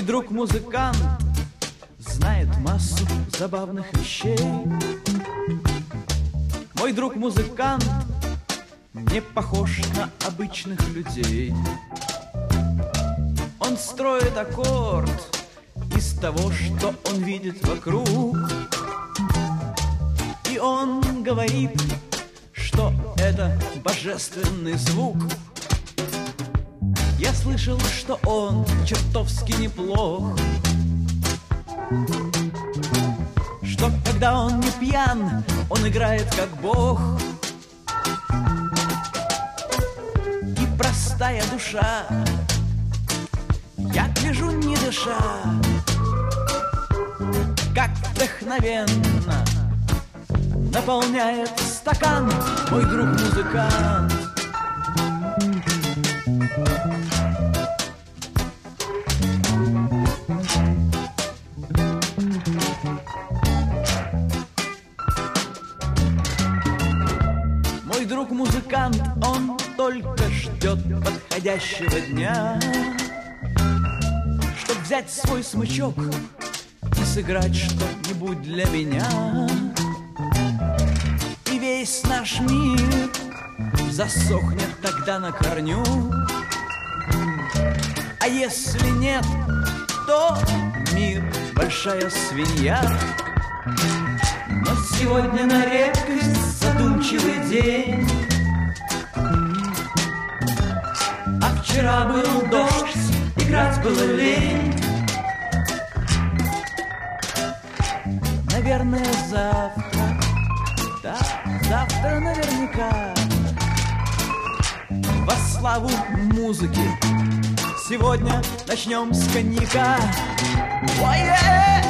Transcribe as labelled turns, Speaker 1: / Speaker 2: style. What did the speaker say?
Speaker 1: друг музыкант знает массу забавных вещей. Мой друг музыкант не похож на обычных людей. Он строит аккорд из того, что он видит вокруг. И он говорит, что это божественный звук. Я слышал, что он чертовски неплох, что когда он не пьян, он играет как бог. И простая душа, я гляжу не дыша, как вдохновенно наполняет стакан мой друг музыкант. Мой друг музыкант, он только ждет подходящего дня, чтоб взять свой смычок и сыграть что-нибудь для меня. И весь наш мир засохнет тогда на корню. А если нет, то мир большая свинья. Но сегодня на редкость задумчивый день, а вчера был дождь, играть было лень. Наверное, завтра, да, завтра наверняка во славу музыки сегодня начнем с коньяка. Ой-е!